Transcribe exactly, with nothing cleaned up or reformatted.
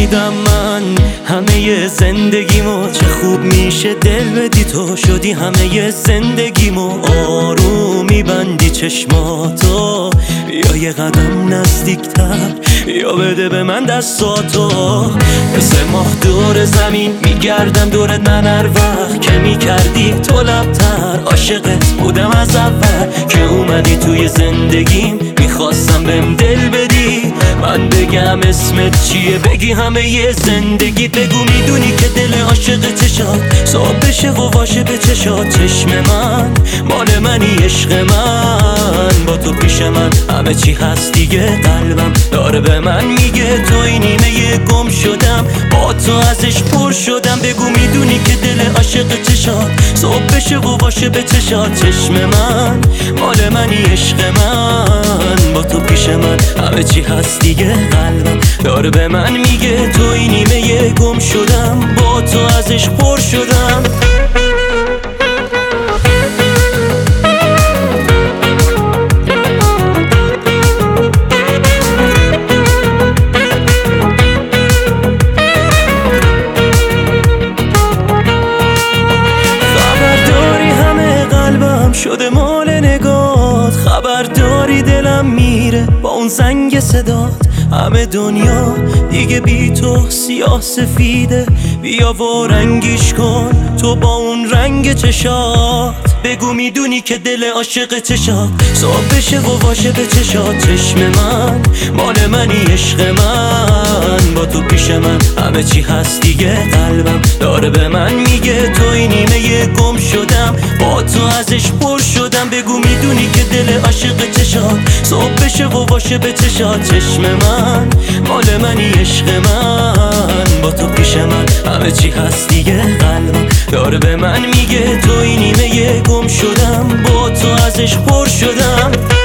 فهمیدم من همه زندگیمو چه خوب میشه دل بدی تو شدی همه زندگیمو آروم میبندی چشماتو یا یه قدم نزدیکتر یا بده به من دستاتو مثل ماه دور زمین میگردم دورت من هر وقت که میکردی تو لبتر عاشقت بودم از اول که اومدی توی زندگیم میخواستم بهم دل بدی من بگم اسمت چیه بگی همه یه زندگی بگو میدونی که دل عاشق چشات صاحب بشه و واشه به چشات چشم من مال منی عشق من با تو پیش من همه چی هست دیگه قلبم داره به من میگه توی نیمه گم شدم با تو ازش پر شدم بگو میدونی که دل عاشق چشات صاحب بشه و واشه به چشات چشم من مال منی عشق من با تو پیش من همه چی هست دیگه قلبم داره به من میگه توی نیمه گم شدم با تو ازش پر شدم شده مال نگات خبرداری دلم میره با اون زنگ صدات همه دنیا دیگه بی تو سیاه سفیده بیا و رنگیش کن تو با اون رنگ چشات بگو میدونی که دل عاشق چشات صاحب بشه و واشه به چشات چشم من مال منی عشق من با تو پیش من همه چی هست دیگه قلبم داره به من میگه توی نیمه گم شدم با تو ازش پر شدم بگو میدونی که دل عاشق چشات صاحب بشه و واشه به چشات چشم من مال منی عشق من با تو پیش من همه چی هست دیگه قلبم داره به من میگه توی نیمه گم شدم با تو ازش پر شدم